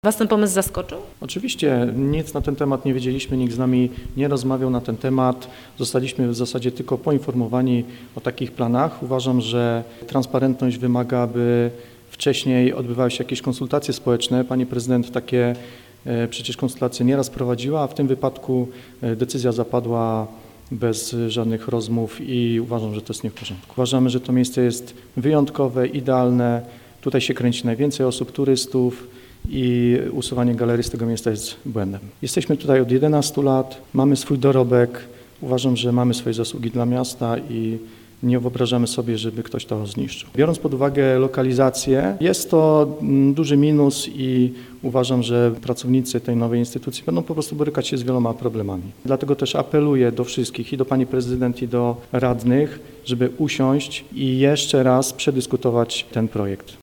Was ten pomysł zaskoczył? Oczywiście nic na ten temat nie wiedzieliśmy, nikt z nami nie rozmawiał na ten temat. Zostaliśmy w zasadzie tylko poinformowani o takich planach. Uważam, że transparentność wymaga, aby wcześniej odbywały się jakieś konsultacje społeczne. Pani prezydent takie przecież konsultacje nieraz prowadziła, a w tym wypadku decyzja zapadła bez żadnych rozmów i uważam, że to jest nie w porządku. Uważamy, że to miejsce jest wyjątkowe, idealne. Tutaj się kręci najwięcej osób, turystów i usuwanie galerii z tego miejsca jest błędem. Jesteśmy tutaj od 11 lat, mamy swój dorobek. Uważam, że mamy swoje zasługi dla miasta i nie wyobrażamy sobie, żeby ktoś to zniszczył. Biorąc pod uwagę lokalizację, jest to duży minus i uważam, że pracownicy tej nowej instytucji będą po prostu borykać się z wieloma problemami. Dlatego też apeluję do wszystkich, i do pani prezydent, i do radnych, żeby usiąść i jeszcze raz przedyskutować ten projekt.